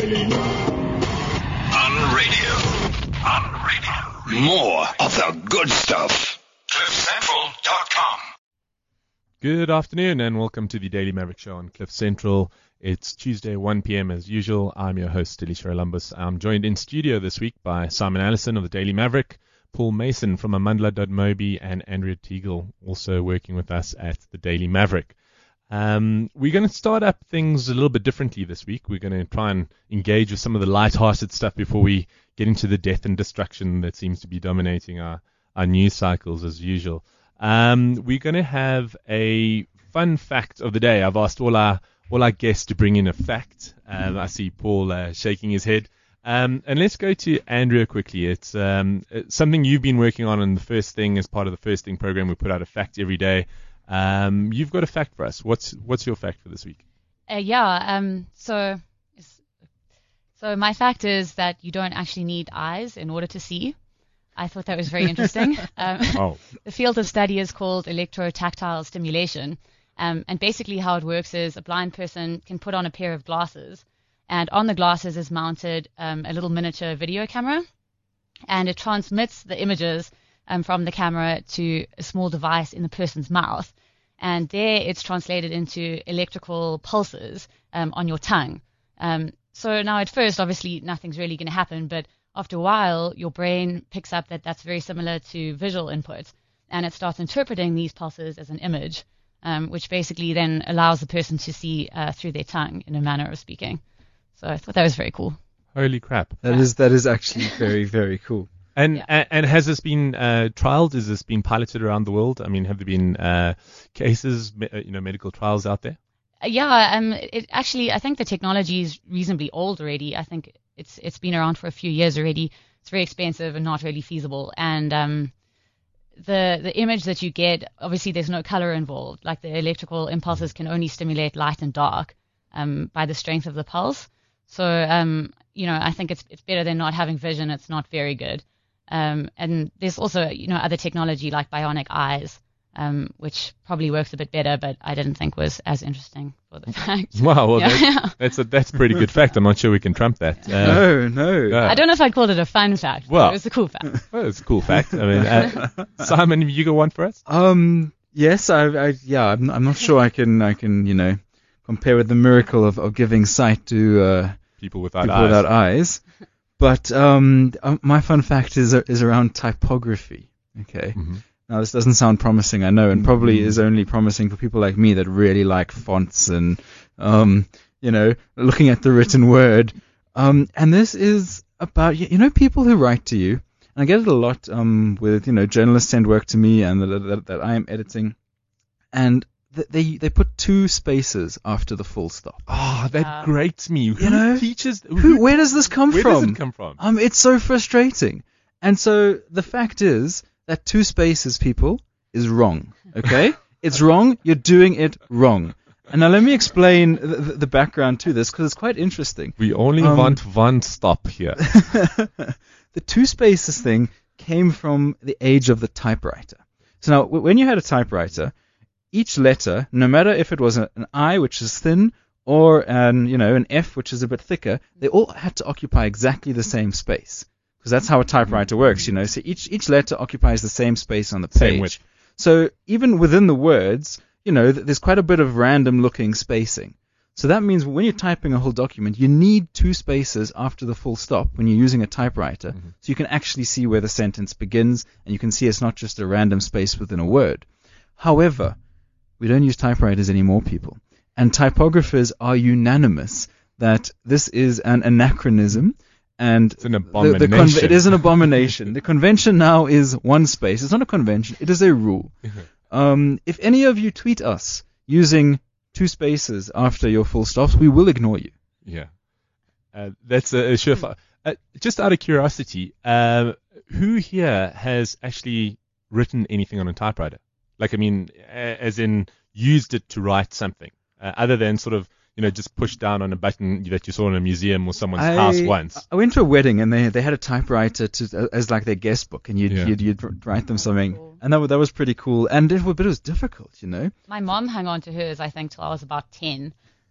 More of the good stuff. CliffCentral.com. Good afternoon and welcome to the Daily Maverick Show on Cliff Central. It's Tuesday, 1 p.m. as usual. I'm your host, Elisha Columbus. I'm joined in studio this week by Simon Allison of the Daily Maverick, Paul Mason from Amandla.mobi, and Andrea Teagle, also working with us at the Daily Maverick. We're going to start up things a little bit differently this week. We're going to try and engage with some of the light-hearted stuff before we get into the death and destruction that seems to be dominating our news cycles as usual. We're going to have a fun fact of the day. I've asked all our guests to bring in a fact. I see Paul shaking his head. And let's go to Andrea quickly. It's something you've been working on in the First Thing as part of the First Thing program. We put out a fact every day. You've got a fact for us. What's your fact for this week? So my fact is that you don't actually need eyes in order to see. I thought that was very interesting. The field of study is called electrotactile stimulation. And basically how it works is a blind person can put on a pair of glasses, and on the glasses is mounted a little miniature video camera, and it transmits the images from the camera to a small device in the person's mouth. And there it's translated into electrical pulses on your tongue. So now at first, obviously, nothing's really going to happen, but after a while, your brain picks up that that's very similar to visual input, and it starts interpreting these pulses as an image, which basically then allows the person to see through their tongue, in a manner of speaking. So I thought that was very cool. Holy crap. That is actually very, very cool. And has this been trialed? Has this been piloted around the world? I mean, have there been cases, medical trials out there? It actually, I think the technology is reasonably old already. I think it's been around for a few years already. It's very expensive and not really feasible. And the image that you get, obviously there's no color involved. Like the electrical impulses can only stimulate light and dark by the strength of the pulse. So I think it's better than not having vision. It's not very good. And there's also other technology like bionic eyes, which probably works a bit better, but I didn't think was as interesting for the fact. Wow, well, that's a pretty good fact. I'm not sure we can trump that. No. I don't know if I'd call it a fun fact. Well, it was a cool fact. Well, it's a cool fact. I mean, Simon, you got one for us? Yes, I'm not sure I can compare with the miracle of giving sight to people without eyes. But my fun fact is around typography. Okay. Mm-hmm. Now, this doesn't sound promising, I know, and probably is only promising for people like me that really like fonts and, looking at the written word. And this is about, people who write to you. And I get it a lot with, journalists send work to me and that I am editing. And they put 2 spaces after the full stop. Oh, that grates me. Where does this come from? Where does it come from? It's so frustrating. And so the fact is that 2 spaces, people, is wrong. Okay? It's wrong. You're doing it wrong. And now let me explain the background to this, because it's quite interesting. We only want one stop here. The 2 spaces thing came from the age of the typewriter. So now, when you had a typewriter, each letter, no matter if it was an I, which is thin, or an F, which is a bit thicker, they all had to occupy exactly the same space. Because that's how a typewriter works, So each letter occupies the same space on the page. Same width. So even within the words, there's quite a bit of random looking spacing. So that means when you're typing a whole document, you need 2 spaces after the full stop when you're using a typewriter, so you can actually see where the sentence begins, and you can see it's not just a random space within a word. However, we don't use typewriters anymore, people. And typographers are unanimous that this is an anachronism. And it's an abomination. It is an abomination. The convention now is 1 space. It's not a convention. It is a rule. If any of you tweet us using 2 spaces after your full stops, we will ignore you. Yeah. That's a surefire. Just out of curiosity, who here has actually written anything on a typewriter? As in used it to write something, other than sort of you know, just push down on a button that you saw in a museum or someone's house once. I went to a wedding and they had a typewriter as like their guest book, and you'd write them something, cool. And that was pretty cool. But it was difficult, you know. My mom hung on to hers, I think, till I was about 10.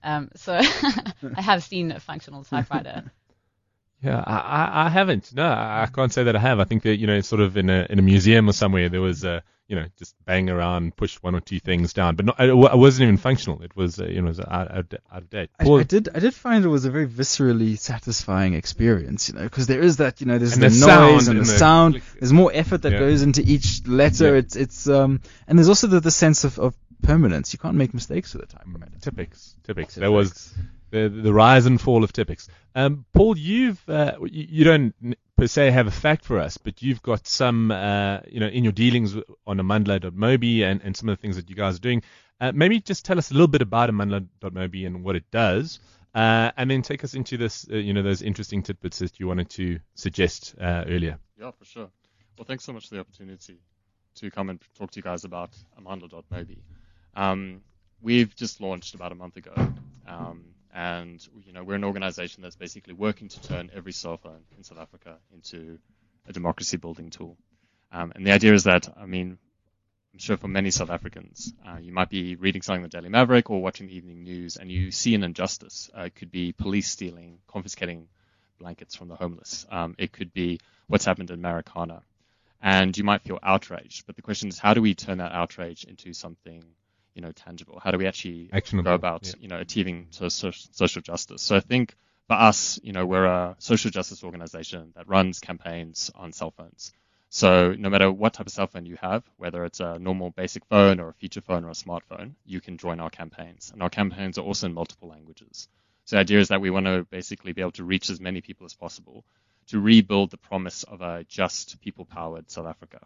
So I have seen a functional typewriter. Yeah, I haven't. No, I can't say that I have. I think that, it's sort of in a museum or somewhere there was just bang around, push one or two things down, but it wasn't even functional. It was, it was out of date. I did find it was a very viscerally satisfying experience, because there is that, there's the noise and the sound. There's more effort that goes into each letter. Yeah. It's and there's also the sense of permanence. You can't make mistakes with a typewriter. Tipex. That was the rise and fall of Tipex. Paul, you don't per se have a fact for us, but you've got some, in your dealings on Amandla.mobi and some of the things that you guys are doing. Maybe just tell us a little bit about Amandla.mobi and what it does, and then take us into this, those interesting tidbits that you wanted to suggest earlier. Yeah, for sure. Well, thanks so much for the opportunity to come and talk to you guys about Amandla.mobi. We've just launched about a month ago. And we're an organization that's basically working to turn every cell phone in South Africa into a democracy building tool. And the idea is that, I'm sure for many South Africans, you might be reading something in the Daily Maverick or watching the evening news, and you see an injustice. It could be police stealing, confiscating blankets from the homeless. It could be what's happened in Marikana. And you might feel outraged. But the question is, how do we turn that outrage into something tangible? How do we actually go about, achieving social justice? So I think for us, we're a social justice organization that runs campaigns on cell phones. So no matter what type of cell phone you have, whether it's a normal basic phone or a feature phone or a smartphone, you can join our campaigns. And our campaigns are also in multiple languages. So the idea is that we want to basically be able to reach as many people as possible to rebuild the promise of a just, people-powered South Africa.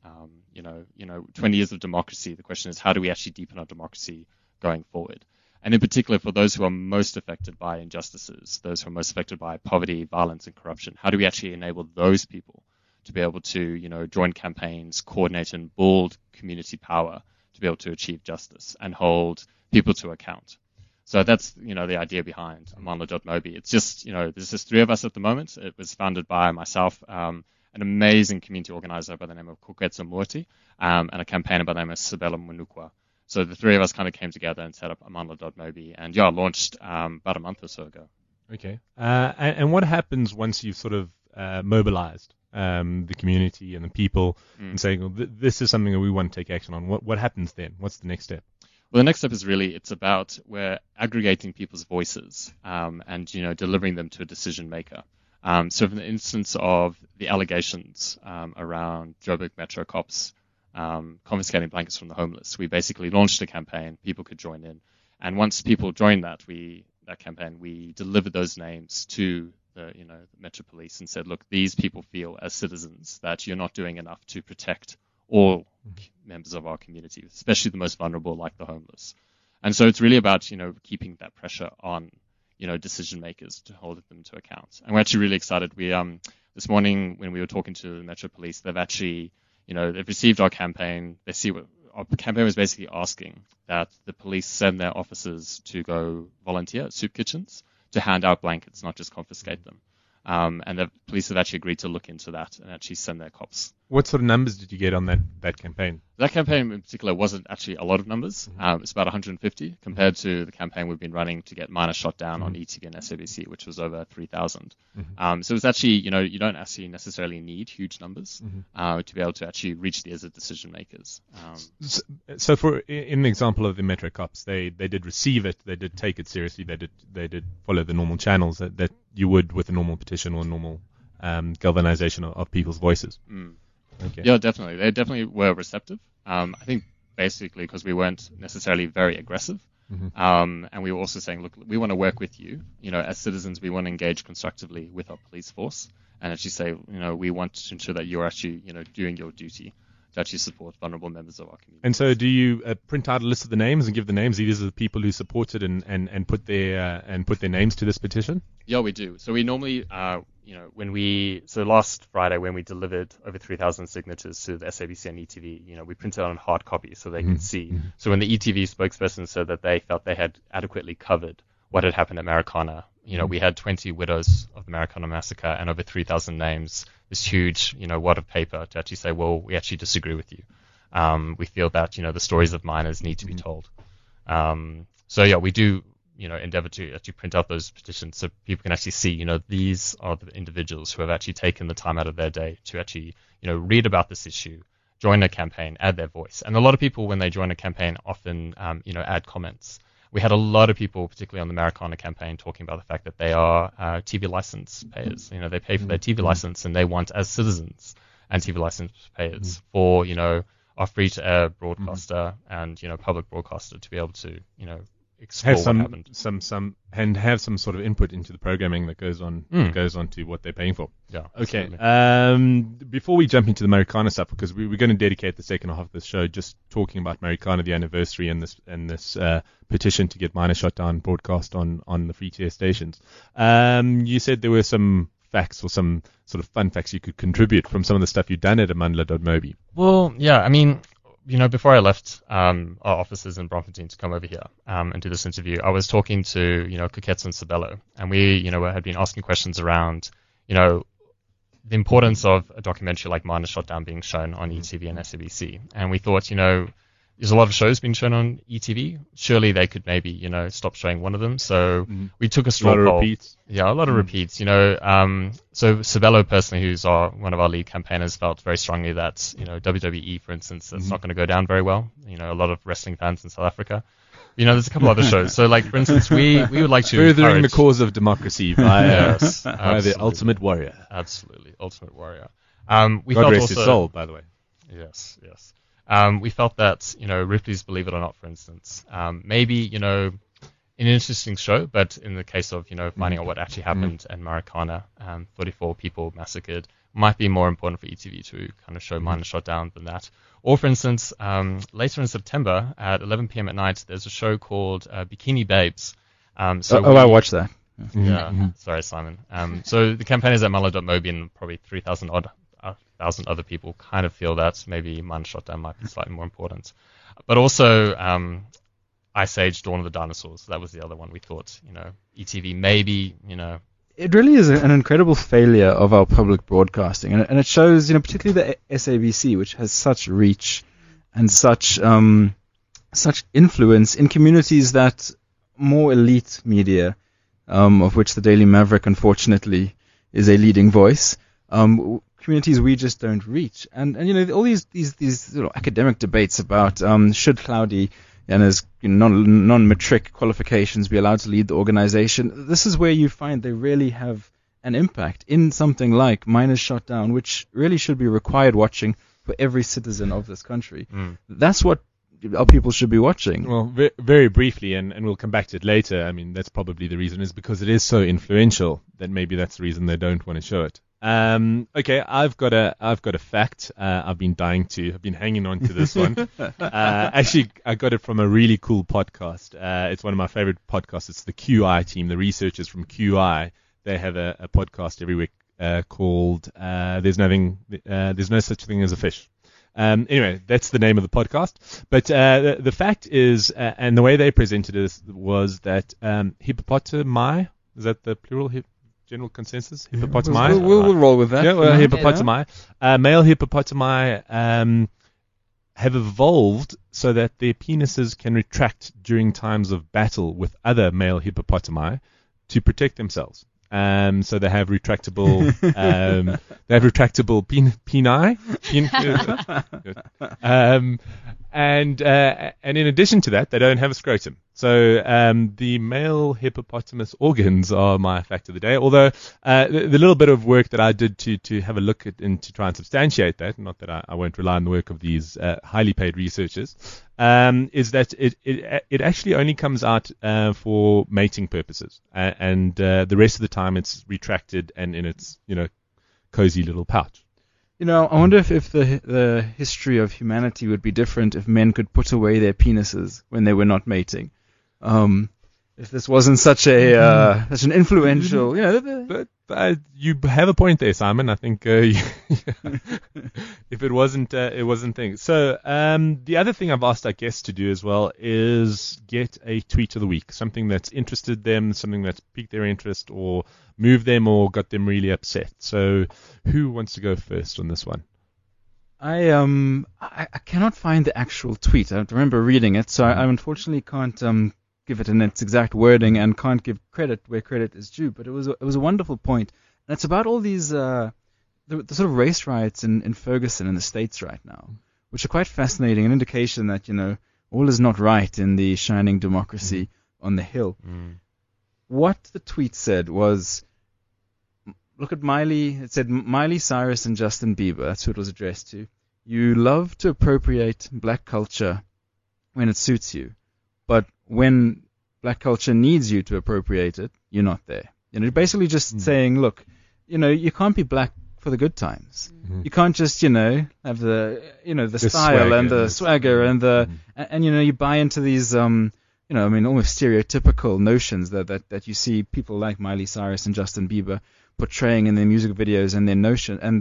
20 years of democracy. The question is, how do we actually deepen our democracy going forward? And in particular, for those who are most affected by injustices, those who are most affected by poverty, violence, and corruption, how do we actually enable those people to be able to, join campaigns, coordinate and build community power to be able to achieve justice and hold people to account? So that's, the idea behind Amandla.mobi. It's just, there's just three of us at the moment. It was founded by myself, an amazing community organizer by the name of Koketso Mooti, and a campaigner by the name of Sabella Munukwa. So the three of us kind of came together and set up Amandla.mobi, and launched about a month or so ago. Okay. And what happens once you've sort of mobilized the community and the people and saying, well, this is something that we want to take action on? What happens then? What's the next step? Well, the next step is really, it's about we're aggregating people's voices and, delivering them to a decision maker. So from the instance of the allegations around Joburg Metro cops confiscating blankets from the homeless, we basically launched a campaign. People could join in. And once people joined that campaign, we delivered those names to the Metro Police and said, look, these people feel as citizens that you're not doing enough to protect all members of our community, especially the most vulnerable, like the homeless. And so it's really about, keeping that pressure on decision makers to hold them to account. And we're actually really excited. We this morning when we were talking to the Metro Police, they've actually, they've received our campaign. They see what our campaign was basically asking, that the police send their officers to go volunteer at soup kitchens to hand out blankets, not just confiscate them. And the police have actually agreed to look into that and actually send their cops. What sort of numbers did you get on that campaign? That campaign in particular wasn't actually a lot of numbers. It's about 150 compared to the campaign we've been running to get miners shot down on ETV and SABC, which was over 3,000. So it's actually, you don't actually necessarily need huge numbers to be able to actually reach the other decision makers. So for in the example of the Metro cops, they did receive it, they did take it seriously, they did follow the normal channels that you would with a normal petition or a normal galvanization of people's voices. Okay. Yeah, definitely. They definitely were receptive. I think basically because we weren't necessarily very aggressive. And we were also saying, look, we want to work with you. As citizens, we want to engage constructively with our police force and actually say, we want to ensure that you're actually, doing your duty to actually support vulnerable members of our community. And so do you print out a list of the names and give the names? These are the people who supported and put their names to this petition? Yeah, we do. So we normally, last Friday when we delivered over 3,000 signatures to the SABC and ETV, we printed on hard copy so they could see. So when the ETV spokesperson said that they felt they had adequately covered what had happened at Marikana, we had 20 widows of the Marikana massacre and over 3,000 names, this huge, wad of paper to actually say, well, we actually disagree with you. We feel that, the stories of miners need to be told. We do endeavor to actually print out those petitions so people can actually see, these are the individuals who have actually taken the time out of their day to actually, read about this issue, join a campaign, add their voice. And a lot of people, when they join a campaign, often, add comments. We had a lot of people, particularly on the Marikana campaign, talking about the fact that they are TV license payers. They pay for their TV license, and they want, as citizens and TV license payers, for, our free-to-air broadcaster and, public broadcaster to be able to, explore what happened. Have some sort of input into the programming that goes on to what they're paying for. Yeah. Okay. Before we jump into the Marikana stuff, because we're going to dedicate the second half of the show just talking about Marikana, the anniversary, and this petition to get Miners Shot Down broadcast on the free-to-air stations. You said there were some facts or some sort of fun facts you could contribute from some of the stuff you've done at Amandla.mobi. Well, yeah, I mean, before I left our offices in Bloemfontein to come over here and do this interview, I was talking to, Koketso and Sabelo, and we, had been asking questions around, the importance of a documentary like Miners Shot Down being shown on ETV and SABC. And we thought, there's a lot of shows being shown on ETV. Surely they could maybe, stop showing one of them. So we took a straw poll. Repeats. Yeah, a lot of repeats. So Sabelo personally, who's one of our lead campaigners, felt very strongly that, WWE, for instance, that's not going to go down very well. A lot of wrestling fans in South Africa. There's a couple other shows. So, like, for instance, we would like to furthering the cause of democracy by the Ultimate Warrior. Absolutely, Ultimate Warrior. We God rest his soul, by the way. Yes. We felt that, Ripley's Believe It or Not, for instance, maybe, an interesting show, but in the case of, finding out what actually happened in Marikana, 44 people massacred, might be more important for ETV to kind of show Miners Shot Down than that. Or, for instance, later in September at 11 p.m. at night, there's a show called Bikini Babes. I watched that. Yeah, sorry, Simon. So the campaign is at Amandla.mobi, and probably 3,000 other people kind of feel that maybe Miners Shot Down might be slightly more important. But also, Ice Age, Dawn of the Dinosaurs. That was the other one we thought, ETV maybe, It really is an incredible failure of our public broadcasting, and it shows, particularly the SABC, which has such reach and such influence in communities that more elite media, of which the Daily Maverick, unfortunately, is a leading voice, communities we just don't reach. And all these little academic debates about should Cloudy and his non-matric qualifications be allowed to lead the organization. This is where you find they really have an impact in something like Miners Shot Down, which really should be required watching for every citizen of this country. That's what our people should be watching. Well, very briefly, and we'll come back to it later. I mean, that's probably the reason, is because it is so influential that maybe that's the reason they don't want to show it. Okay, I've got a fact. I've been hanging on to this one. Actually, I got it from a really cool podcast. It's one of my favorite podcasts. It's the QI team, the researchers from QI. They have a podcast every week called "There's No Such Thing as a Fish." Anyway, that's the name of the podcast. But the fact is, and the way they presented it was that hippopotami, is that the plural? General consensus? Hippopotami? We'll roll with that. Yeah, well, hippopotami. Male hippopotami have evolved so that their penises can retract during times of battle with other male hippopotami to protect themselves. So they have retractable, peni. And in addition to that, they don't have a scrotum. So the male hippopotamus organs are my fact of the day. Although the little bit of work that I did to have a look at and to try and substantiate that, not that I won't rely on the work of these highly paid researchers, is that it actually only comes out for mating purposes, and the rest of the time it's retracted and in its cozy little pouch. I wonder if the history of humanity would be different if men could put away their penises when they were not mating. If this wasn't such an influential, But you have a point there, Simon. I think if it wasn't things. So the other thing I've asked our guests to do as well is get a tweet of the week, something that's interested them, something that's piqued their interest or moved them or got them really upset. So who wants to go first on this one? I cannot find the actual tweet. I remember reading it, so I unfortunately can't give it in its exact wording and can't give credit where credit is due. But it was a wonderful point, and it's about all these the sort of race riots in Ferguson in the States right now, which are quite fascinating, an indication that all is not right in the shining democracy on the hill. What the tweet said was, look at Miley. It said Miley Cyrus and Justin Bieber. That's who it was addressed to. You love to appropriate black culture when it suits you, but when black culture needs you to appropriate it, you're not there. Basically just saying, look, you can't be black for the good times. You can't just, have the style and the swagger and you buy into these, almost stereotypical notions that you see people like Miley Cyrus and Justin Bieber portraying in their music videos and their notion and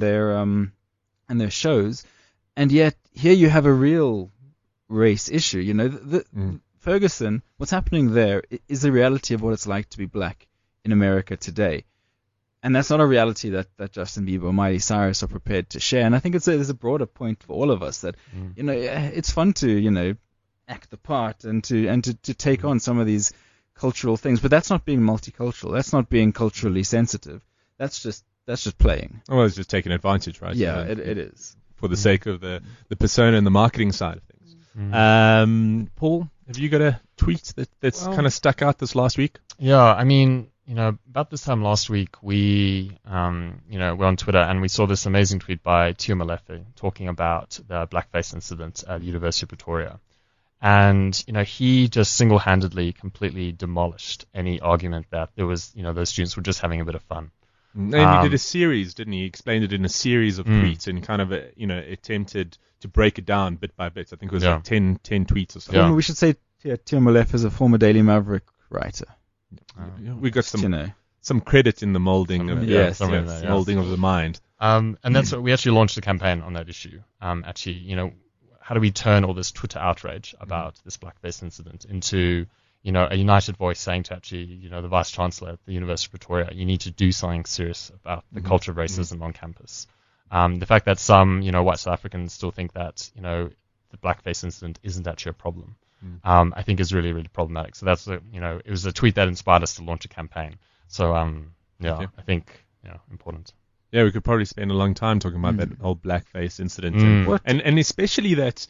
their shows. And yet here you have a real race issue. Ferguson, what's happening there is the reality of what it's like to be black in America today. And that's not a reality that Justin Bieber or Miley Cyrus are prepared to share. And I think there's a broader point for all of us that, it's fun to, act the part and to take on some of these cultural things. But that's not being multicultural. That's not being culturally sensitive. That's just playing. Well, it's just taking advantage, right? Yeah, it is. For the sake of the persona and the marketing side of things. Paul, have you got a tweet that's kind of stuck out this last week? Yeah, I mean, about this time last week, we, we're on Twitter and we saw this amazing tweet by Tio Molefe talking about the blackface incident at the University of Pretoria. And, he just single-handedly completely demolished any argument that there was, those students were just having a bit of fun. And he did a series, didn't he? He explained it in a series of tweets and kind of, attempted to break it down bit by bit. I think it was like 10 tweets or something. Yeah. We should say Tio Molefe is a former Daily Maverick writer. We got some credit in the molding of molding of the mind. And that's what we actually launched a campaign on that issue. How do we turn all this Twitter outrage about this blackface incident into a united voice saying to actually, the Vice Chancellor at the University of Pretoria, you need to do something serious about the culture of racism on campus. The fact that some, white South Africans still think that, the blackface incident isn't actually a problem, I think is really, really problematic. So that's, it was a tweet that inspired us to launch a campaign. So, I think, important. Yeah, we could probably spend a long time talking about that whole blackface incident, and especially that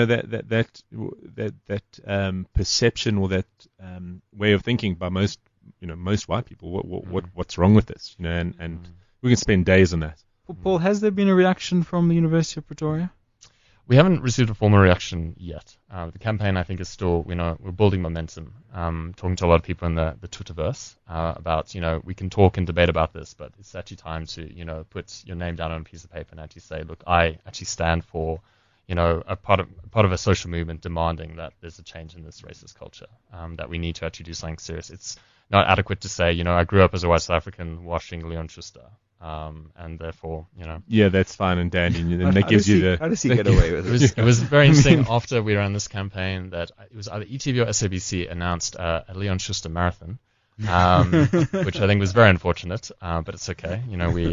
that perception or that way of thinking by most white people. What's wrong with this? And we can spend days on that. Paul, has there been a reaction from the University of Pretoria? We haven't received a formal reaction yet. The campaign, I think, is still, we're building momentum. Talking to a lot of people in the Twitterverse about, we can talk and debate about this, but it's actually time to, put your name down on a piece of paper and actually say, look, I actually stand for, a part of a social movement demanding that there's a change in this racist culture, that we need to actually do something serious. It's not adequate to say, I grew up as a white South African watching Leon Schuster. And therefore, Yeah, that's fine and dandy. And that gives you how does he get away with it? It was very interesting after we ran this campaign that it was either ETV or SABC announced a Leon Schuster marathon, which I think was very unfortunate, but it's okay.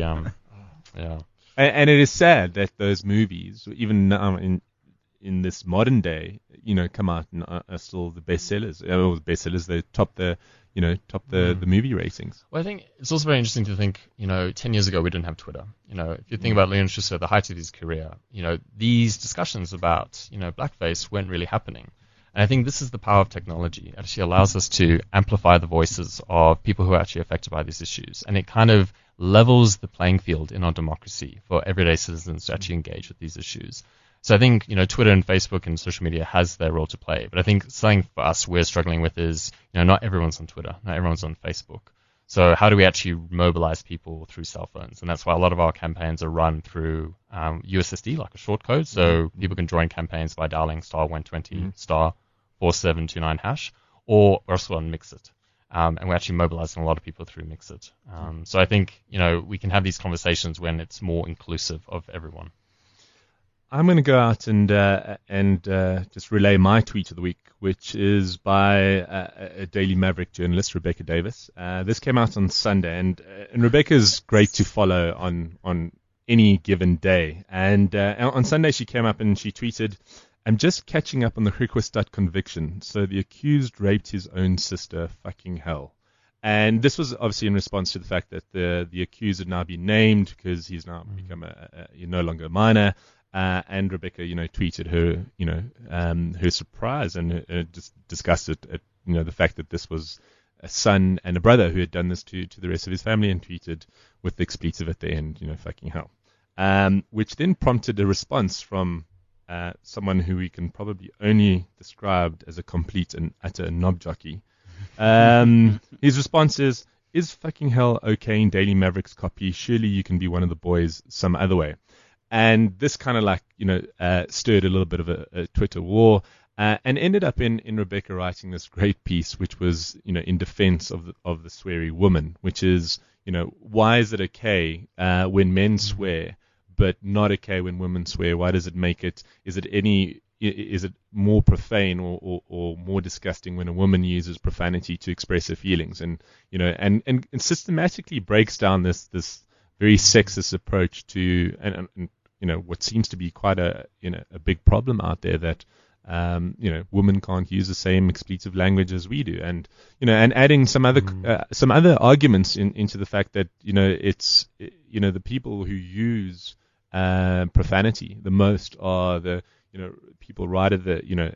And it is sad that those movies, even now in this modern day, come out and are still the bestsellers. They top the movie ratings. Well, I think it's also very interesting to think, 10 years ago we didn't have Twitter. If you think about Leon Schuster at the height of his career, these discussions about, blackface weren't really happening. And I think this is the power of technology. It actually allows us to amplify the voices of people who are actually affected by these issues. And it kind of levels the playing field in our democracy for everyday citizens to actually engage with these issues. So I think, Twitter and Facebook and social media has their role to play. But I think something for us we're struggling with is, not everyone's on Twitter, not everyone's on Facebook. So how do we actually mobilize people through cell phones? And that's why a lot of our campaigns are run through USSD, like a short code. So people can join campaigns by dialing *120 *4729 hash, or we're also on Mixit. And we're actually mobilizing a lot of people through Mixit. So I think, we can have these conversations when it's more inclusive of everyone. I'm going to go out and just relay my tweet of the week, which is by a Daily Maverick journalist, Rebecca Davis. This came out on Sunday, and Rebecca's great to follow on any given day. And on Sunday she came up and she tweeted, I'm just catching up on the Griekwestad conviction. So the accused raped his own sister. Fucking hell. And this was obviously in response to the fact that the accused had now been named because he's now become no longer a minor. And Rebecca, tweeted her, her surprise and just discussed it at, the fact that this was a son and a brother who had done this to the rest of his family, and tweeted with the expletive at the end, fucking hell. Which then prompted a response from someone who we can probably only describe as a complete and utter knob jockey. His response is fucking hell okay in Daily Mavericks copy? Surely you can be one of the boys some other way. And this kind of stirred a little bit of a Twitter war, and ended up in Rebecca writing this great piece, which was, in defense of the sweary woman, which is, why is it okay when men swear, but not okay when women swear? Why does it make it? Is it more profane or more disgusting when a woman uses profanity to express her feelings? And and systematically breaks down this very sexist approach to and what seems to be quite a big problem out there, that women can't use the same expletive language as we do, and adding some other arguments into the fact that it's the people who use profanity the most are the people right at the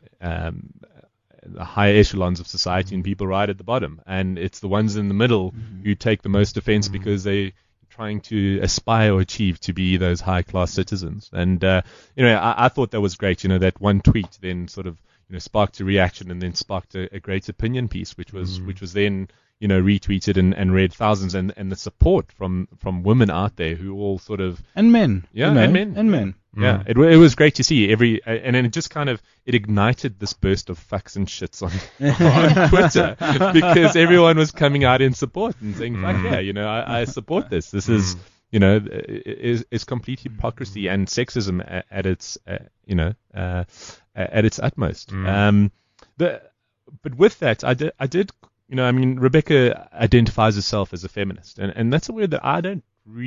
higher echelons of society, and people right at the bottom, and it's the ones in the middle who take the most offense because they trying to aspire or achieve to be those high-class citizens. And I thought that was great. That one tweet then sort of sparked a reaction, and then sparked a great opinion piece, which was then retweeted and read thousands, and the support from women out there who all sort of, and men, and men. Yeah, it was great to see and then it just kind of, it ignited this burst of fucks and shits on Twitter, because everyone was coming out in support and saying, fuck yeah, I support this. This is, it's complete hypocrisy and sexism at its, at its utmost. But with that, I did, Rebecca identifies herself as a feminist, and that's a word that I don't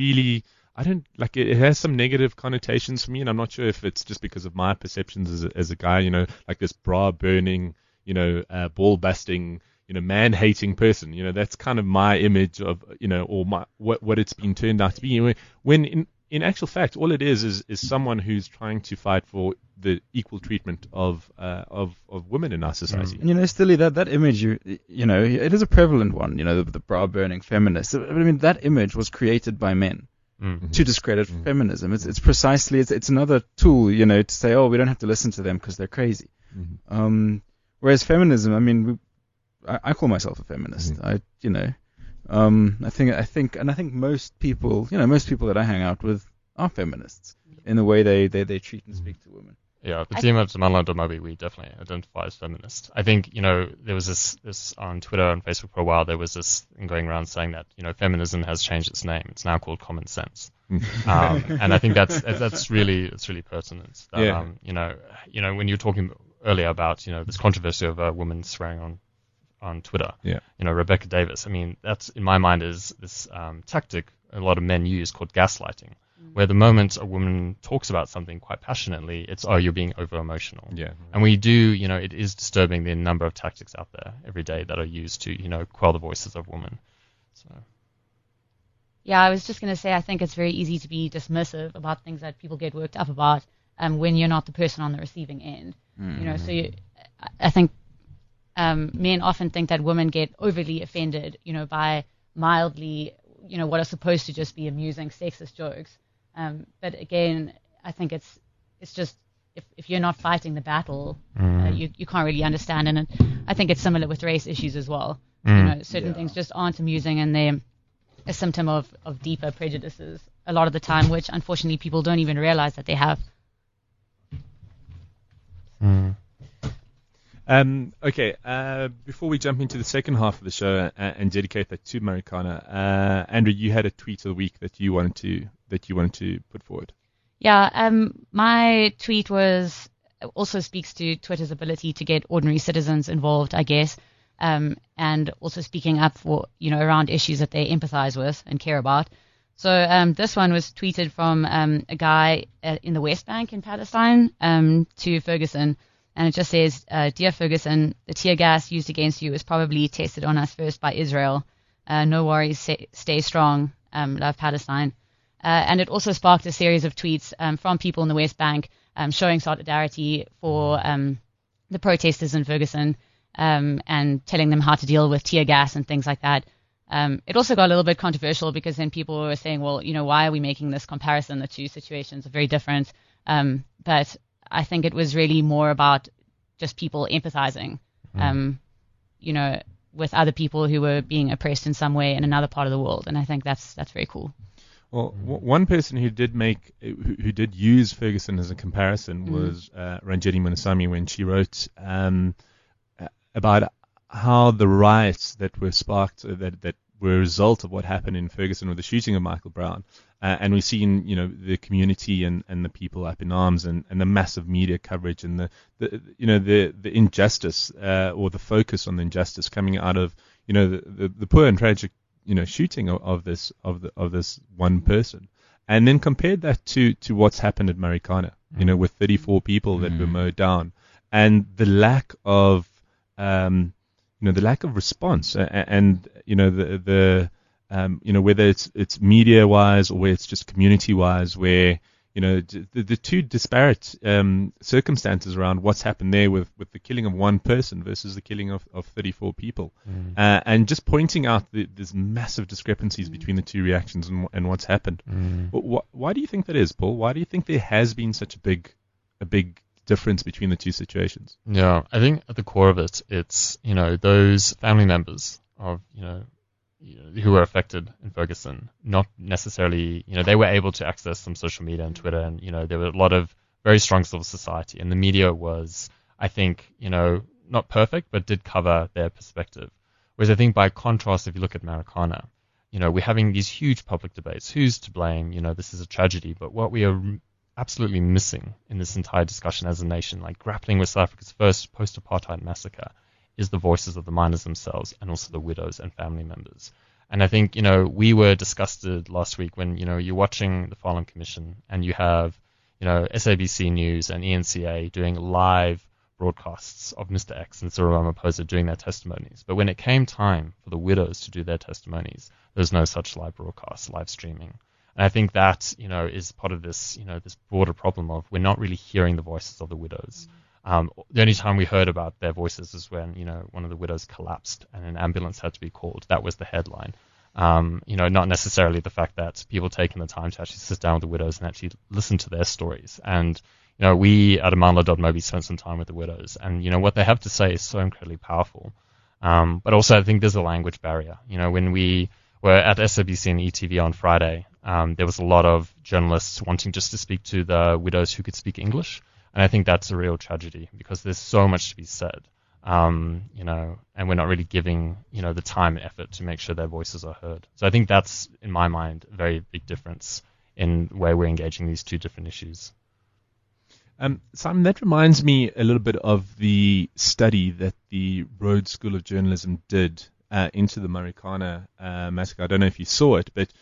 like. It has some negative connotations for me, and I'm not sure if it's just because of my perceptions as a guy, like this bra burning, ball busting, man-hating person. That's kind of my image of, or my what it's been turned out to be. When in actual fact, all it is someone who's trying to fight for the equal treatment of women in our society. And Stilly, that image, it is a prevalent one. The bra burning feminist. I mean, that image was created by men to discredit feminism. It's precisely it's another tool, to say, oh, we don't have to listen to them because they're crazy. Whereas feminism, I mean, I call myself a feminist. I think most people, that I hang out with are feminists in the way they treat and speak to women. Yeah, the team at Amandla.mobi, we definitely identify as feminist. I think, there was this on Twitter and Facebook for a while, there was this thing going around saying that, feminism has changed its name. It's now called common sense. And I think that's really pertinent. That, when you were talking earlier about, this controversy of a woman swearing on Twitter. Yeah. Rebecca Davis. I mean, that's, in my mind, is this tactic a lot of men use called gaslighting, where the moment a woman talks about something quite passionately, it's, oh, you're being over emotional. Yeah. And we do, it is disturbing the number of tactics out there every day that are used to, quell the voices of women. So. Yeah, I was just going to say, I think it's very easy to be dismissive about things that people get worked up about when you're not the person on the receiving end. I think men often think that women get overly offended, by mildly, what are supposed to just be amusing sexist jokes. But again, I think it's just, if you're not fighting the battle, you can't really understand. And I think it's similar with race issues as well. Certain things just aren't amusing, and they're a symptom of deeper prejudices a lot of the time, which unfortunately people don't even realize that they have. Okay, before we jump into the second half of the show and dedicate that to Marikana, Andrew, you had a tweet of the week that you wanted to put forward. Yeah, my tweet also speaks to Twitter's ability to get ordinary citizens involved, I guess, and also speaking up for, around issues that they empathize with and care about. So this one was tweeted from a guy in the West Bank in Palestine to Ferguson. And it just says, Dear Ferguson, the tear gas used against you was probably tested on us first by Israel. No worries, stay strong, love Palestine. And it also sparked a series of tweets from people in the West Bank showing solidarity for the protesters in Ferguson and telling them how to deal with tear gas and things like that. It also got a little bit controversial because then people were saying, well, why are we making this comparison? The two situations are very different. But I think it was really more about just people empathizing, with other people who were being oppressed in some way in another part of the world. And I think that's very cool. Well, one person who did use Ferguson as a comparison was Ranjeni Munusamy when she wrote about how the riots that were sparked, that were a result of what happened in Ferguson with the shooting of Michael Brown. And we've seen, the community and the people up in arms and the massive media coverage and the injustice or the focus on the injustice coming out of, the poor and tragic, shooting of this one person. And then compared that to what's happened at Marikana, with 34 people that were mowed down and the lack of, the lack of response and whether it's media wise or where it's just community wise, where the two disparate circumstances around what's happened there with the killing of one person versus the killing of 34 people, and just pointing out there's massive discrepancies between the two reactions and what's happened. Why do you think that is, Paul? Why do you think there has been such a big difference between the two situations? Yeah, I think at the core of it, it's those family members of who were affected in Ferguson, not necessarily, they were able to access some social media and Twitter, and there were a lot of very strong civil society, and the media was, I think, not perfect, but did cover their perspective. Whereas I think by contrast, if you look at Marikana, we're having these huge public debates. Who's to blame? This is a tragedy, but what we are absolutely missing in this entire discussion as a nation, like grappling with South Africa's first post-apartheid massacre, is the voices of the miners themselves and also the widows and family members. And I think, we were disgusted last week when, you're watching the Farlam Commission and you have, SABC News and ENCA doing live broadcasts of Mr. X and Cyril Ramaphosa doing their testimonies. But when it came time for the widows to do their testimonies, there was no such live broadcast, live streaming. And I think that, is part of this, this broader problem of we're not really hearing the voices of the widows. The only time we heard about their voices is when, one of the widows collapsed and an ambulance had to be called. That was the headline. Not necessarily the fact that people taking the time to actually sit down with the widows and actually listen to their stories. And, we at Amandla.mobi spent some time with the widows, and, what they have to say is so incredibly powerful. But also I think there's a language barrier. When we were at SABC and ETV on Friday, there was a lot of journalists wanting just to speak to the widows who could speak English. And I think that's a real tragedy because there's so much to be said, and we're not really giving, the time and effort to make sure their voices are heard. So I think that's, in my mind, a very big difference in where we're engaging these two different issues. Simon, that reminds me a little bit of the study that the Rhodes School of Journalism did into the Marikana massacre. I don't know if you saw it, but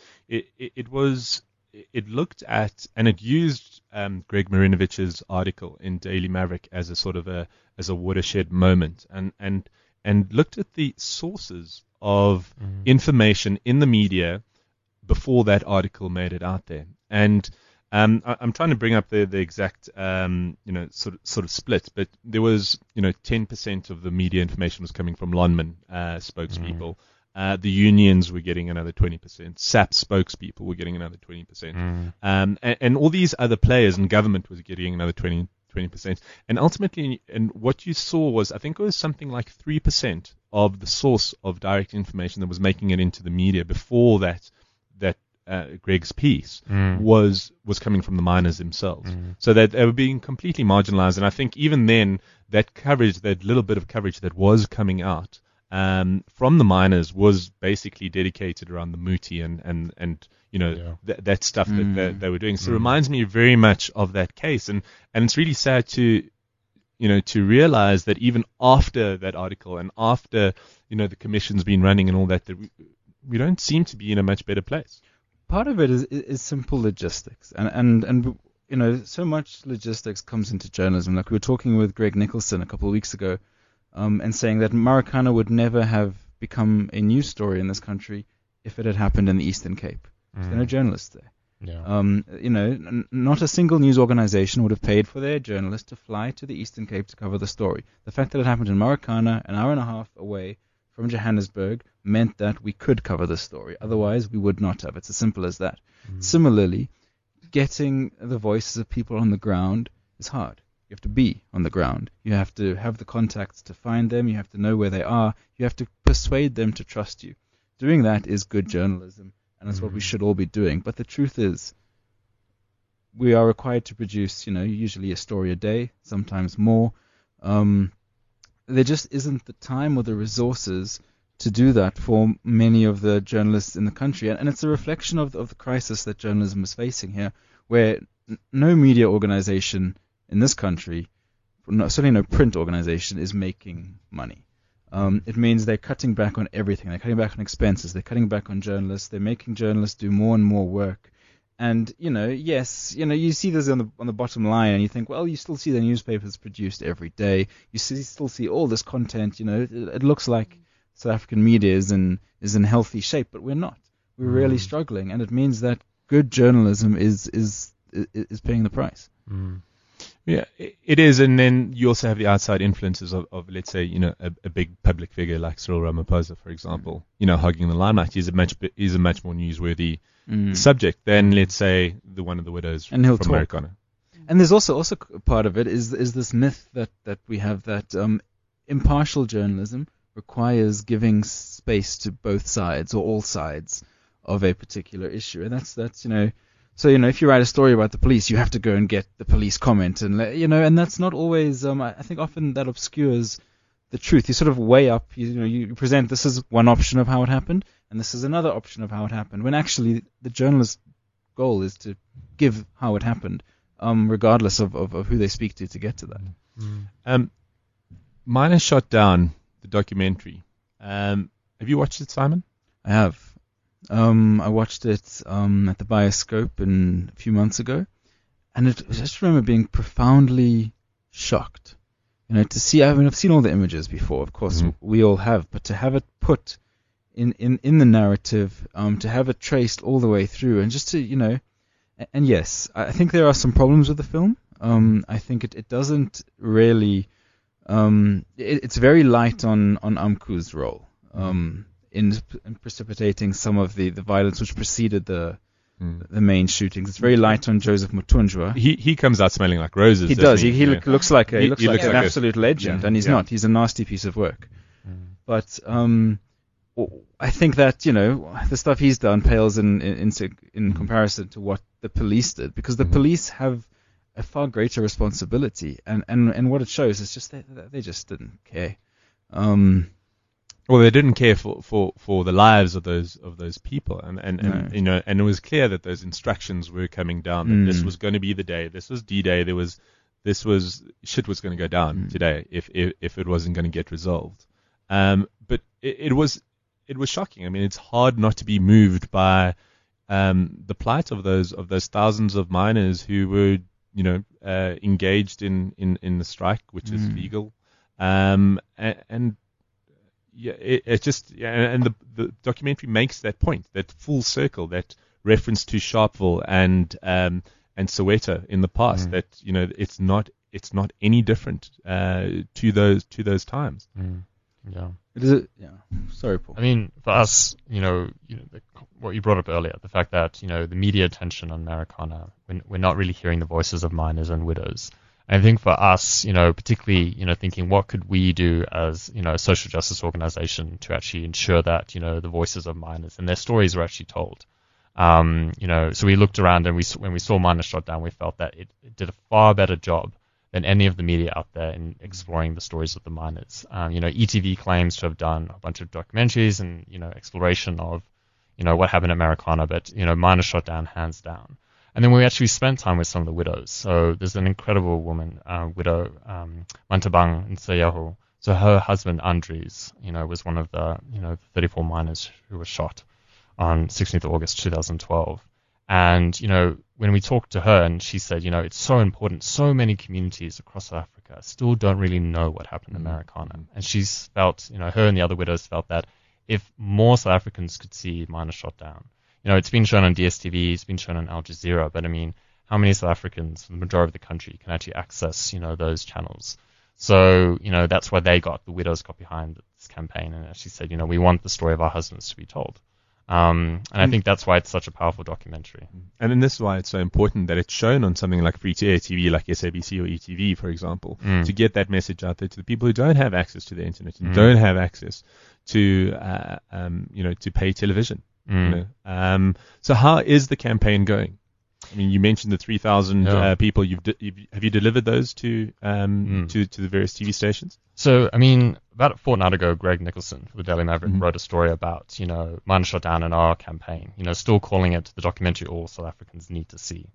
it looked at and it used Greg Marinovich's article in Daily Maverick as a sort of a watershed moment, and looked at the sources of information in the media before that article made it out there. And I'm trying to bring up the exact sort of split, but there was 10% of the media information was coming from Lonmin spokespeople. The unions were getting another 20%. SAP spokespeople were getting another 20%. And all these other players and government was getting another 20%. And ultimately, and what you saw was, I think it was something like 3% of the source of direct information that was making it into the media before that Greg's piece was coming from the miners themselves. So that they were being completely marginalized. And I think even then, that coverage, that little bit of coverage that was coming out, from the miners was basically dedicated around the Muti and that stuff that they were doing. So it reminds me very much of that case, and it's really sad to realize that even after that article and after the commission's been running and all that we don't seem to be in a much better place. part of it is simple logistics, and so much logistics comes into journalism. Like we were talking with Greg Nicholson a couple of weeks ago, and saying that Marikana would never have become a news story in this country if it had happened in the Eastern Cape. There are no journalists there. Yeah. Not a single news organization would have paid for their journalist to fly to the Eastern Cape to cover the story. The fact that it happened in Marikana, an hour and a half away from Johannesburg, meant that we could cover the story. Otherwise, we would not have. It's as simple as that. Similarly, getting the voices of people on the ground is hard. You have to be on the ground. You have to have the contacts to find them. You have to know where they are. You have to persuade them to trust you. Doing that is good journalism, and that's what we should all be doing. But the truth is, we are required to produce, usually a story a day, sometimes more. There just isn't the time or the resources to do that for many of the journalists in the country. And it's a reflection of the crisis that journalism is facing here, where no media organization in this country, certainly no print organization, is making money. It means they're cutting back on everything. They're cutting back on expenses. They're cutting back on journalists. They're making journalists do more and more work. And, yes, you see this on the bottom line and you think, well, you still see the newspapers produced every day. You still see all this content. It looks like South African media is in healthy shape, but we're not. We're really struggling. And it means that good journalism is paying the price. Yeah, it is, and then you also have the outside influences of let's say, a big public figure like Cyril Ramaphosa, for example, hogging the limelight. He's a much more newsworthy subject than, let's say, one of the widows and he'll from Marikana. And there's also part of it is this myth that we have that impartial journalism requires giving space to both sides or all sides of a particular issue, and that's So, if you write a story about the police, you have to go and get the police comment, and that's not always. I think often that obscures the truth. You sort of weigh up. You present this is one option of how it happened, and this is another option of how it happened. When actually the journalist's goal is to give how it happened, regardless of who they speak to get to that. Miners Shot Down, the documentary. Have you watched it, Simon? I have. I watched it at the Bioscope a few months ago, and I just remember being profoundly shocked. To see. I've seen all the images before, of course, we all have, but to have it put in the narrative, to have it traced all the way through, and just to and yes, I think there are some problems with the film. I think it doesn't really. It's very light on Amku's role. In precipitating some of the violence which preceded the main shootings. It's very light on Joseph Mutunjwa. He comes out smelling like roses. He does. He looks like an absolute legend, and he's not. He's a nasty piece of work. But I think that the stuff he's done pales in comparison to what the police did, because the police have a far greater responsibility, and what it shows is just they just didn't care. Well, they didn't care for the lives of those people, and and it was clear that those instructions were coming down. That this was going to be the day. This was D-Day. Shit was going to go down today if it wasn't going to get resolved. But it was shocking. I mean, it's hard not to be moved by the plight of those thousands of miners who were engaged in the strike, which is legal, and yeah, and the documentary makes that point, that full circle, that reference to Sharpeville and Soweto in the past, that it's not any different to those times. Yeah. It is. Yeah. Sorry, Paul. I mean, for us, what you brought up earlier, the fact that the media attention on Marikana, we're not really hearing the voices of miners and widows. I think for us, particularly, thinking what could we do as, a social justice organization to actually ensure that, the voices of miners and their stories were actually told. So we looked around and when we saw Miners Shot Down, we felt that it did a far better job than any of the media out there in exploring the stories of the miners. ETV claims to have done a bunch of documentaries and, exploration of, what happened at Marikana, but, Miners Shot Down hands down. And then we actually spent time with some of the widows. So there's an incredible woman, widow, Mantabang Nsayahu. So her husband, Andries, was one of the, 34 miners who were shot. on 16th of August 2012. And, when we talked to her, and she said, it's so important, so many communities across South Africa still don't really know what happened to Marikana. And she's felt, her and the other widows felt that if more South Africans could see miners shot down, it's been shown on DSTV, it's been shown on Al Jazeera, but how many South Africans, the majority of the country, can actually access, those channels? So, that's why the widows got behind this campaign, and she said, we want the story of our husbands to be told. And I think that's why it's such a powerful documentary. And then this is why it's so important that it's shown on something like free-to-air TV, like SABC or ETV, for example, to get that message out there to the people who don't have access to the internet and don't have access to, to pay television. So how is the campaign going? You mentioned the 3,000 people. Have you delivered those to the various TV stations? So, about a fortnight ago, Greg Nicholson for the Daily Maverick wrote a story about, miners shot down in our campaign, still calling it the documentary all South Africans need to see.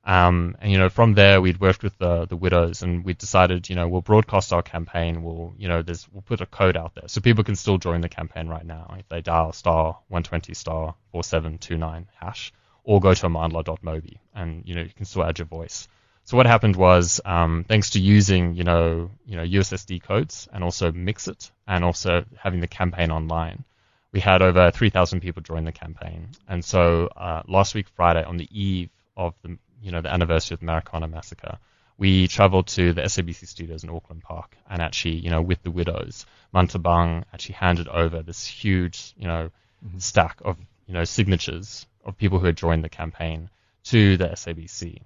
And, from there, we'd worked with the widows, and we decided, we'll broadcast our campaign. We'll put a code out there so people can still join the campaign right now if they dial *120 *4729#, or go to amandla.mobi, and, you can still add your voice. So what happened was, thanks to using, USSD codes and also Mixit, and also having the campaign online, we had over 3,000 people join the campaign. And so last week, Friday, on the eve of the anniversary of the Marikana massacre, we traveled to the SABC studios in Auckland Park, and actually, with the widows, Mantabang actually handed over this huge, stack of, signatures of people who had joined the campaign to the SABC.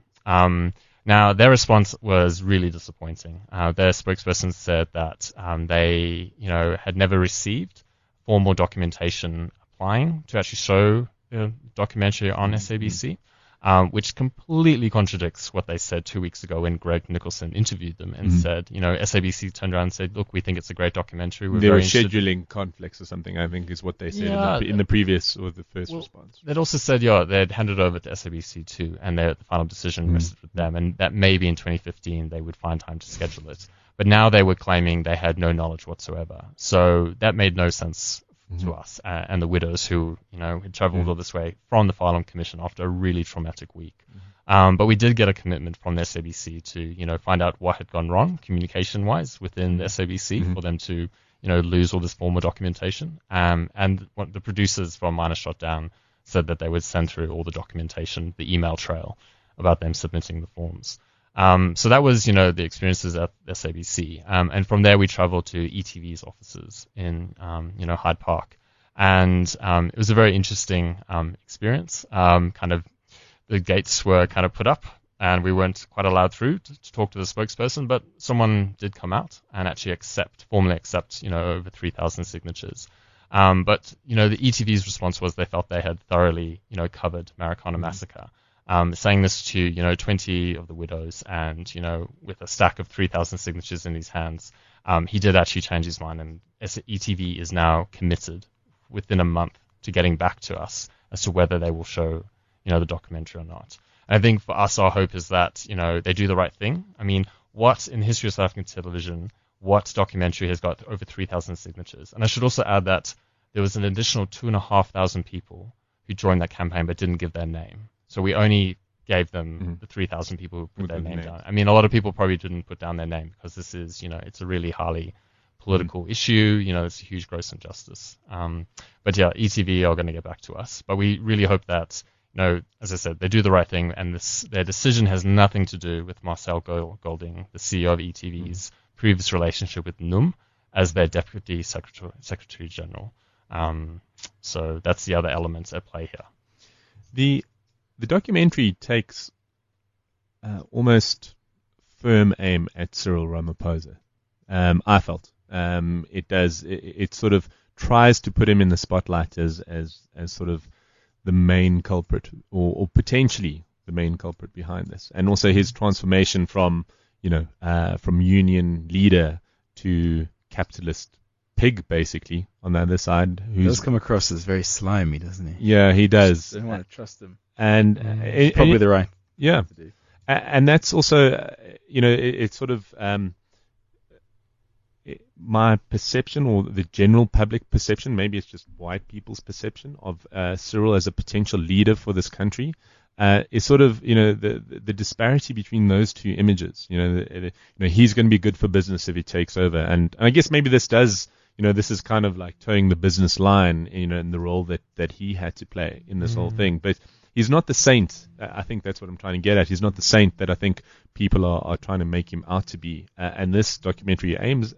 Now, their response was really disappointing. Their spokesperson said that they, had never received formal documentation applying to actually show the documentary on SABC, which completely contradicts what they said 2 weeks ago when Greg Nicholson interviewed them and said, SABC turned around and said, look, we think it's a great documentary. They were scheduling conflicts or something, I think, is what they said in the previous or the first response. They'd also said, they'd handed over to SABC too, and the final decision rested with them, and that maybe in 2015 they would find time to schedule it. But now they were claiming they had no knowledge whatsoever. So that made no sense to us and the widows who, had traveled all this way from the Farnham Commission after a really traumatic week. But we did get a commitment from the SABC to, find out what had gone wrong communication-wise within the SABC for them to, lose all this formal documentation. And what the producers from Miners Shot Down said that they would send through all the documentation, the email trail about them submitting the forms. So that was, the experiences at SABC. And from there we traveled to ETV's offices in, Hyde Park. And it was a very interesting experience. The gates were kind of put up, and we weren't quite allowed through to talk to the spokesperson, but someone did come out and actually formally accept, over 3,000 signatures. But, the ETV's response was they felt they had thoroughly, covered Marikana massacre. Saying this to, 20 of the widows, and, with a stack of 3,000 signatures in his hands, he did actually change his mind, and ETV is now committed within a month to getting back to us as to whether they will show, the documentary or not. And I think for us, our hope is that, they do the right thing. What in the history of South African television, what documentary has got over 3,000 signatures? And I should also add that there was an additional 2,500 people who joined that campaign but didn't give their name. So we only gave them the 3,000 people who put their name down. A lot of people probably didn't put down their name because this is, it's a really highly political issue. It's a huge gross injustice. But yeah, ETV are going to get back to us. But we really hope that, as I said, they do the right thing, and their decision has nothing to do with Marcel Golding, the CEO of ETV's previous relationship with NUM as their Deputy Secretary General. So that's the other element at play here. The documentary takes almost firm aim at Cyril Ramaphosa. I felt it does. It sort of tries to put him in the spotlight as sort of the main culprit, or potentially the main culprit behind this, and also his transformation from union leader to capitalist pig, basically, on the other side. He does come across as very slimy, doesn't he? Yeah, he does. Don't want to trust him. And probably the right. Yeah, thing to do. And that's also, it's sort of my perception, or the general public perception, maybe it's just white people's perception of Cyril as a potential leader for this country, is sort of, the disparity between those two images. He's going to be good for business if he takes over, and I guess maybe this does, this is kind of like towing the business line, in the role that he had to play in this whole thing. But he's not the saint. I think that's what I'm trying to get at. He's not the saint that I think people are trying to make him out to be. And this documentary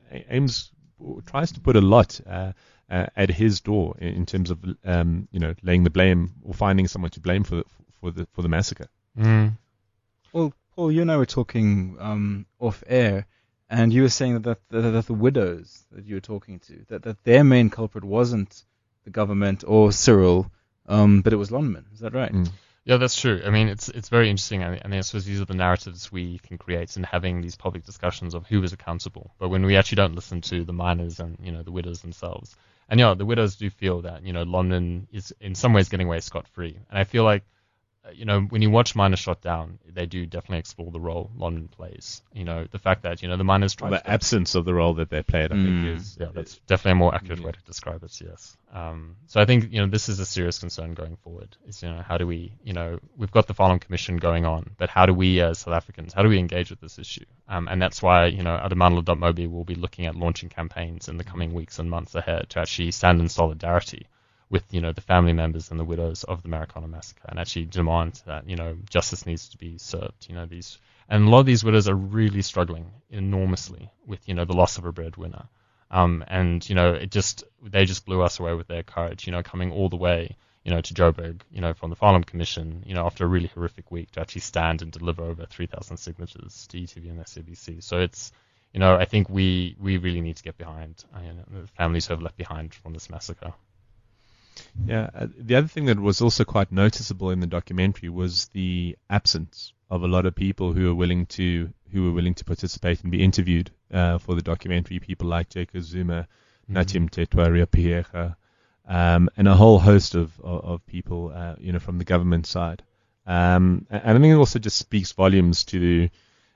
tries to put a lot at his door in terms of laying the blame or finding someone to blame for the massacre. Well, Paul, you and I were talking off air, and you were saying that the widows that you were talking to, that their main culprit wasn't the government or Cyril, but it was Lonmin. Is that right? Yeah, that's true. I mean, it's very interesting, and I suppose these are the narratives we can create in having these public discussions of who is accountable. But when we actually don't listen to the miners and the widows themselves, and the widows do feel that Lonmin is in some ways getting away scot-free, and I feel like when you watch Miners Shot Down, they do definitely explore the role Lonmin plays. The fact that the miners try the absence of the role that they played, I think is that's definitely a more accurate way to describe it. Yes. So I think this is a serious concern going forward. Is how do we we've got the Farnham Commission going on, but how do we as South Africans engage with this issue? And that's why at Amandla.mobi we'll be looking at launching campaigns in the coming weeks and months ahead to actually stand in solidarity with the family members and the widows of the Marikana massacre, and actually demand that justice needs to be served. And a lot of these widows are really struggling enormously with the loss of a breadwinner, and they just blew us away with their courage. Coming all the way to Joburg, from the Farnham Commission, after a really horrific week, to actually stand and deliver over 3,000 signatures to ETV and SABC. So it's I think we really need to get behind the families who have left behind from this massacre. Yeah, the other thing that was also quite noticeable in the documentary was the absence of a lot of people who were willing to participate and be interviewed for the documentary. People like Jacob Zuma, Nathi Mthethwa, Riah Phiyega, and a whole host of people, from the government side. And I think it also just speaks volumes to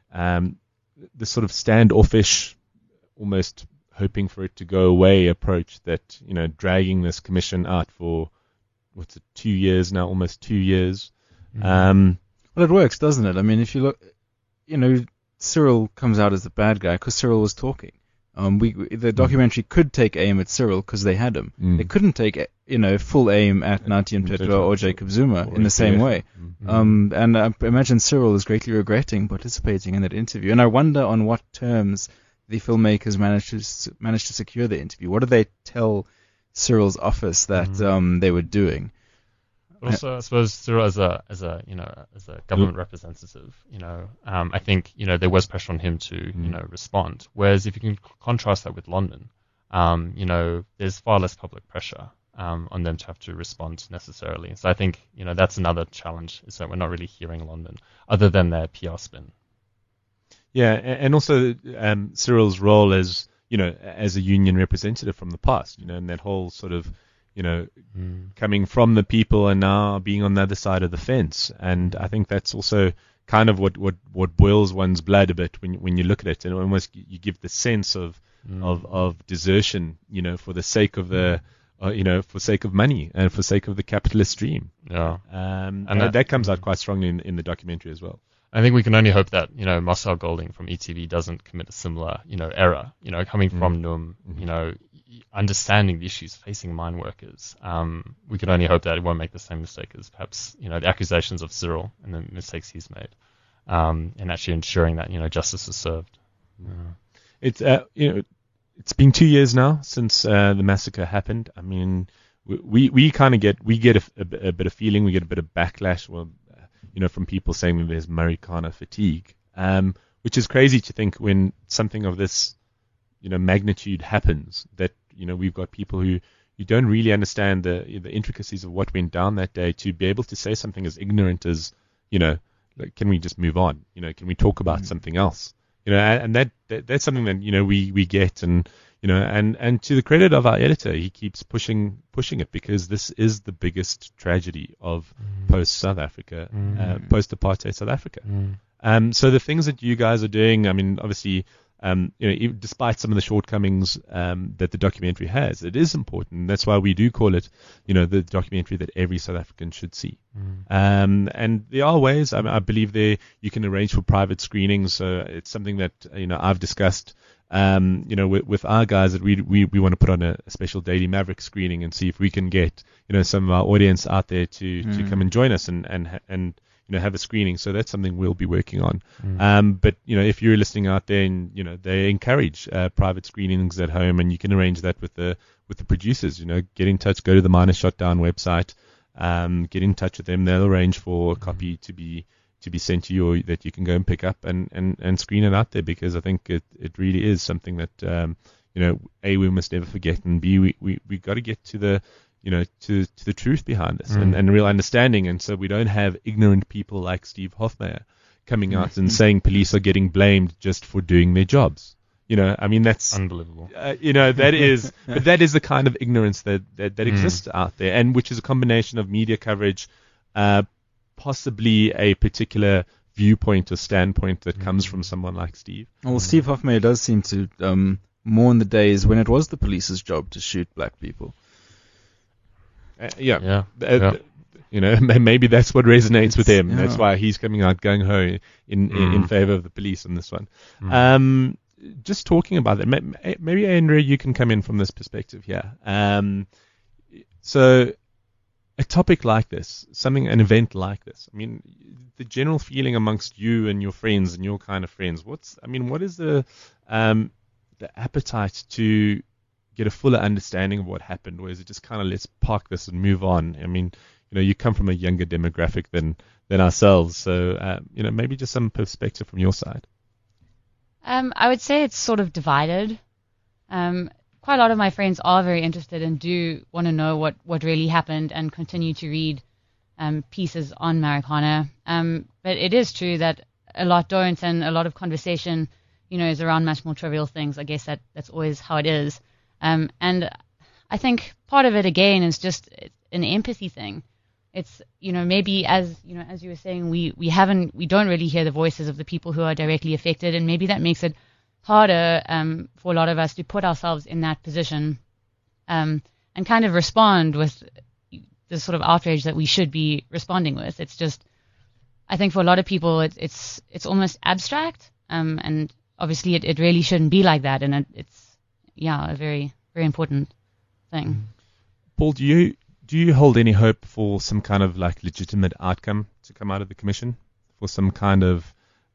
the sort of standoffish, almost hoping for it to go away approach that, dragging this commission out for, 2 years now, almost 2 years. Well, it works, doesn't it? I mean, if you look, Cyril comes out as the bad guy because Cyril was talking. The documentary could take aim at Cyril because they had him. They couldn't take, full aim at Nathi Mthethwa or Jacob Zuma in the same way. And I imagine Cyril is greatly regretting participating in that interview. And I wonder on what terms the filmmakers managed to secure the interview. What did they tell Cyril's office that they were doing? But also, I suppose Cyril as a government representative, I think there was pressure on him to respond. Whereas if you can contrast that with London, there's far less public pressure on them to have to respond necessarily. So I think that's another challenge, is that we're not really hearing London other than their PR spin. Yeah, and also Cyril's role as as a union representative from the past, and that whole sort of coming from the people and now being on the other side of the fence. And I think that's also kind of what boils one's blood a bit when you look at it, and almost you give the sense of desertion, for the sake of the for sake of money and for sake of the capitalist dream. Yeah, and that comes out quite strongly in the documentary as well. I think we can only hope that, Marcel Golding from ETV doesn't commit a similar, error, coming from NUM, understanding the issues facing mine workers. We can only hope that it won't make the same mistake as perhaps, the accusations of Cyril and the mistakes he's made, and actually ensuring that, justice is served. Yeah. It's been 2 years now since the massacre happened. I mean, we kind of get a bit of feeling, we get a bit of backlash, from people saying that there's Marikana fatigue, which is crazy to think when something of this, magnitude happens, that, we've got people who don't really understand the intricacies of what went down that day to be able to say something as ignorant as, like, can we just move on? Can we talk about something else? And that's something that, we get, and, and to the credit of our editor, he keeps pushing it, because this is the biggest tragedy of post-South Africa, post-apartheid South Africa. So the things that you guys are doing, I mean, obviously, despite some of the shortcomings that the documentary has, it is important. That's why we do call it, the documentary that every South African should see. And there are ways. I believe you can arrange for private screenings. So it's something that I've discussed. With our guys that we want to put on a special Daily Maverick screening and see if we can get some of our audience out there to come and join us and have a screening. So that's something we'll be working on. But if you're listening out there and they encourage private screenings at home, and you can arrange that with the producers. Get in touch, go to the Miners Shot Down website, get in touch with them. They'll arrange for a copy to be sent to you, or that you can go and pick up and screen it out there, because I think it really is something that A, we must never forget, and B, we got to get to the to the truth behind this and real understanding. And so we don't have ignorant people like Steve Hofmeyr coming out and saying police are getting blamed just for doing their jobs. That's unbelievable. That is, but that is the kind of ignorance that exists out there, and which is a combination of media coverage, possibly a particular viewpoint or standpoint that comes from someone like Steve. Well, Steve Hofmeyr does seem to mourn the days when it was the police's job to shoot black people. Maybe that's what resonates with him. That's why he's coming out gung ho in favor of the police on this one. Just talking about that, maybe Andrea, you can come in from this perspective here. So a topic like this, an event like this, the general feeling amongst you and your friends and your kind of friends, what is the appetite to get a fuller understanding of what happened, or is it just kind of let's park this and move on? You come from a younger demographic than ourselves, so maybe just some perspective from your side. I would say it's sort of divided. Quite a lot of my friends are very interested and do want to know what really happened and continue to read pieces on Marikana. But it is true that a lot don't, and a lot of conversation, is around much more trivial things. I guess that's always how it is. And I think part of it again is just an empathy thing. It's maybe as you were saying, we don't really hear the voices of the people who are directly affected, and maybe that makes it harder for a lot of us to put ourselves in that position and kind of respond with the sort of outrage that we should be responding with. It's just, I think for a lot of people it's almost abstract, and obviously it really shouldn't be like that, and it's a very, very important thing. Paul, do you hold any hope for some kind of like legitimate outcome to come out of the commission, for some kind of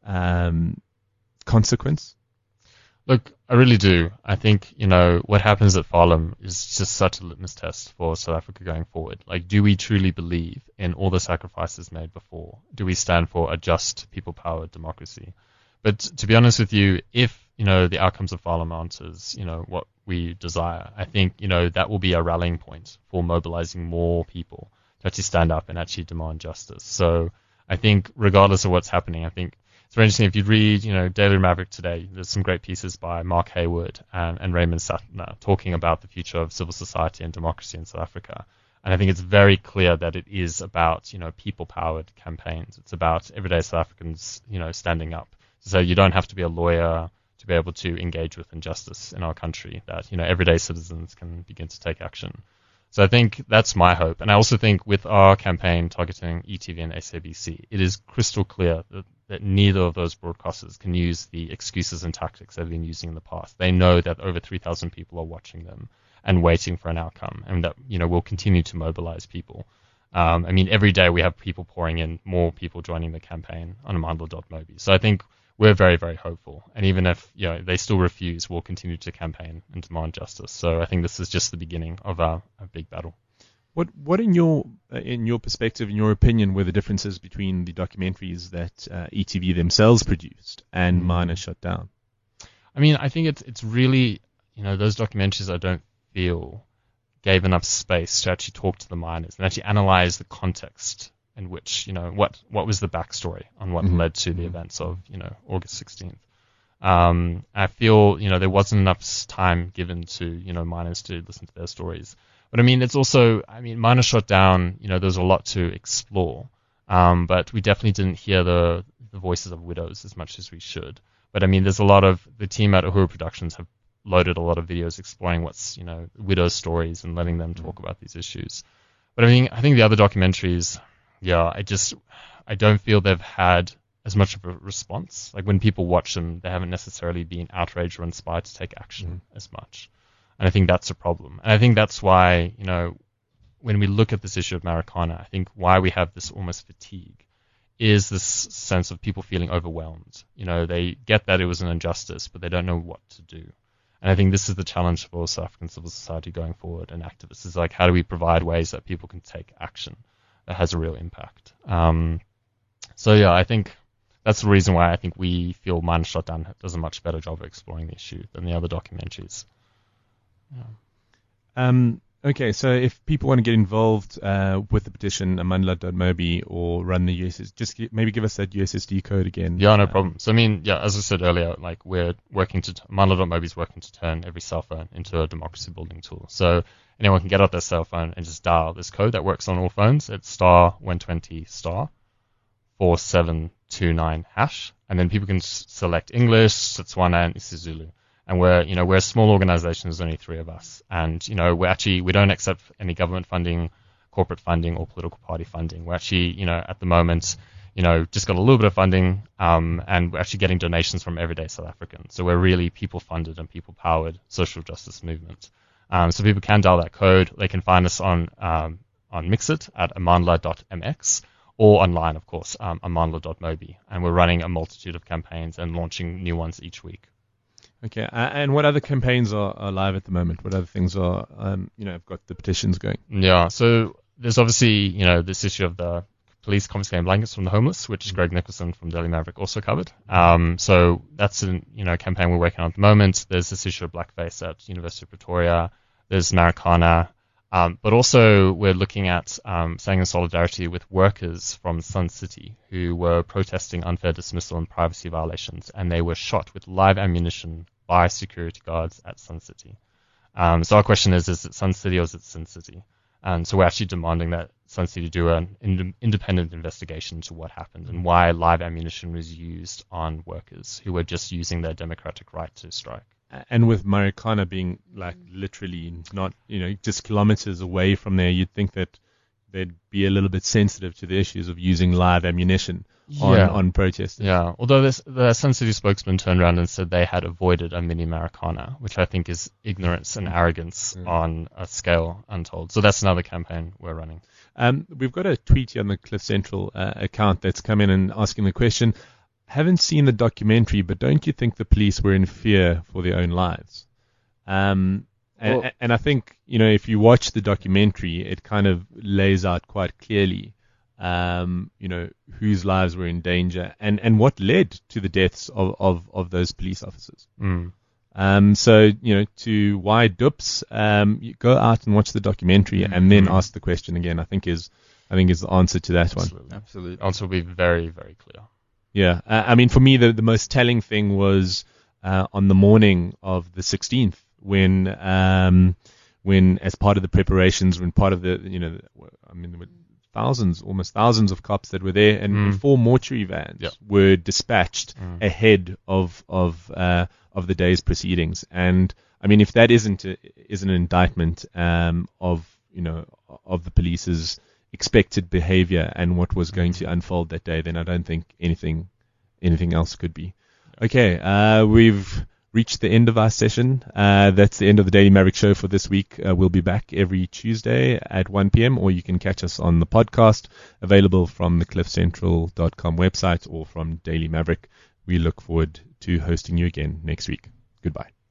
consequence? Look, I really do. I think, what happens at Farlam is just such a litmus test for South Africa going forward. Like, do we truly believe in all the sacrifices made before? Do we stand for a just, people-powered democracy? But to be honest with you, if, the outcomes of Farlam aren't as, what we desire, I think, that will be a rallying point for mobilizing more people to actually stand up and actually demand justice. So I think regardless of what's happening, I think it's very interesting. If you read, Daily Maverick today, there's some great pieces by Mark Hayward and Raymond Sattner talking about the future of civil society and democracy in South Africa. And I think it's very clear that it is about, people-powered campaigns. It's about everyday South Africans, standing up. So you don't have to be a lawyer to be able to engage with injustice in our country, that, everyday citizens can begin to take action. So I think that's my hope. And I also think with our campaign targeting ETV and SABC, it is crystal clear that neither of those broadcasters can use the excuses and tactics they've been using in the past. They know that over 3,000 people are watching them and waiting for an outcome, and that, we'll continue to mobilize people. Every day we have people pouring in, more people joining the campaign on amandla.mobi. So I think we're very, very hopeful. And even if they still refuse, we'll continue to campaign and demand justice. So I think this is just the beginning of a big battle. What in your perspective, in your opinion, were the differences between the documentaries that ETV themselves produced and Miners Shot Down? I think it's really, those documentaries I don't feel gave enough space to actually talk to the miners and actually analyze the context in which, what was the backstory on what led to the events of, August 16th. I feel, there wasn't enough time given to, miners to listen to their stories. But it's also, Miners Shot Down, there's a lot to explore. But we definitely didn't hear the voices of widows as much as we should. But I mean, there's a lot of the team at Uhuru Productions have loaded a lot of videos exploring what's, widows' stories and letting them talk about these issues. But I think the other documentaries, I don't feel they've had as much of a response. Like when people watch them, they haven't necessarily been outraged or inspired to take action as much. And I think that's a problem. And I think that's why, when we look at this issue of Marikana, I think why we have this almost fatigue is this sense of people feeling overwhelmed. They get that it was an injustice, but they don't know what to do. And I think this is the challenge for South African civil society going forward and activists is like, how do we provide ways that people can take action that has a real impact? I think that's the reason why I think we feel Miners Shutdown does a much better job of exploring the issue than the other documentaries. Yeah. Okay, so if people want to get involved with the petition, amandla.mobi or run the USSD, just maybe give us that USSD code again. Yeah, no problem. So, as I said earlier, like we're working amandla.mobi is working to turn every cell phone into a democracy building tool. So anyone can get out their cell phone and just dial this code that works on all phones. It's *120 *4729#, and then people can select English, Setswana, and isiZulu. And we're a small organization. There's only 3 of us. And, we don't accept any government funding, corporate funding, or political party funding. We're actually, at the moment, just got a little bit of funding, and we're actually getting donations from everyday South Africans. So we're really people-funded and people-powered social justice movement. So people can dial that code. They can find us on Mixit at amandla.mx or online, of course, amandla.mobi. And we're running a multitude of campaigns and launching new ones each week. Okay, and what other campaigns are live at the moment? What other things are, have got the petitions going? Yeah, so there's obviously, this issue of the police confiscating blankets from the homeless, which Greg Nicholson from Daily Maverick also covered. So that's a campaign we're working on at the moment. There's this issue of blackface at University of Pretoria. There's Marikana. But also we're looking at staying in solidarity with workers from Sun City who were protesting unfair dismissal and privacy violations, and they were shot with live ammunition by security guards at Sun City. So our question is it Sun City or is it Sin City? And so we're actually demanding that Sun City do an independent investigation into what happened and why live ammunition was used on workers who were just using their democratic right to strike. And with Marikana being like literally not, just kilometers away from there, you'd think that they'd be a little bit sensitive to the issues of using live ammunition on protesters. Yeah, although the Sun City spokesman turned around and said they had avoided a mini Marikana, which I think is ignorance and arrogance on a scale untold. So that's another campaign we're running. We've got a tweet here on the Cliff Central account that's come in and asking the question, haven't seen the documentary, but don't you think the police were in fear for their own lives? And I think, if you watch the documentary, it kind of lays out quite clearly, whose lives were in danger and what led to the deaths of those police officers. So, to why dupes, you go out and watch the documentary and then ask the question again, I think is the answer to that one. Absolutely. The answer will be very, very clear. Yeah. For me, the most telling thing was, on the morning of the 16th, when as part of the preparations, when part of the, there were almost thousands of cops that were there, and 4 mortuary vans were dispatched ahead of the day's proceedings. And if that isn't an indictment of the police's expected behavior and what was going to unfold that day, then I don't think anything else could be. Okay, we've reached the end of our session. That's the end of the Daily Maverick show for this week. We'll be back every Tuesday at 1 p.m. or you can catch us on the podcast available from the cliffcentral.com website or from Daily Maverick. We look forward to hosting you again next week. Goodbye.